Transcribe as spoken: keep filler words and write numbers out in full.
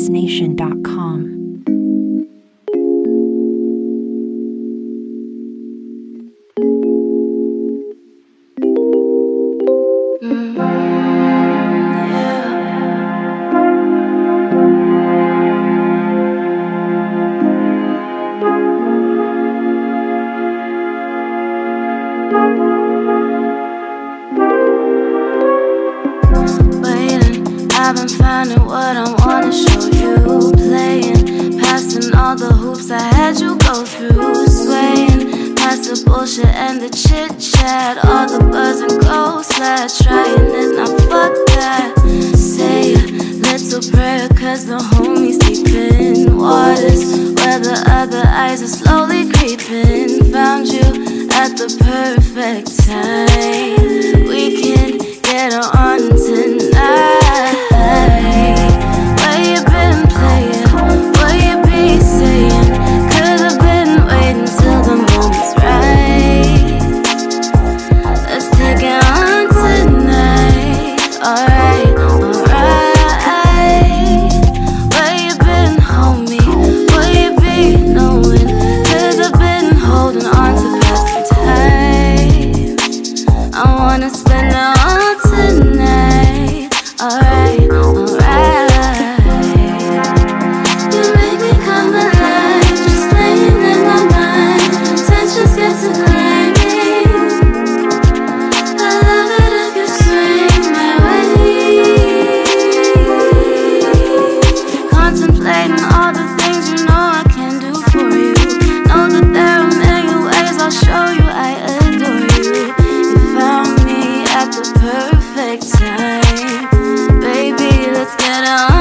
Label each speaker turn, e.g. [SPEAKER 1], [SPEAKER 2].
[SPEAKER 1] noise nation dot com.
[SPEAKER 2] I've been finding what I wanna show you. Playing, passing all the hoops I had you go through. Swaying, past the bullshit and the chit chat. All the buzz and go slash. Trying it, now fuck that. Say a little prayer, cause the homies deep in waters where the other eyes are slowly creeping. Found you at the perfect time. We can get on tonight. Where you been playing? What you be saying? Could've been waiting till the moment's right. Let's take it on tonight. Alright, alright. Where you been, homie? What you be knowing? Cause I've been holding on to past time. I wanna spend it all tonight. Alright, alright. You make me come alive, just playing in my mind. Tensions get to climbing. I love it if you swing my way. Contemplating all the things you know I can do for you. Know that there are a million ways I'll show you I adore you. You found me at the perfect time. Baby, let's get on.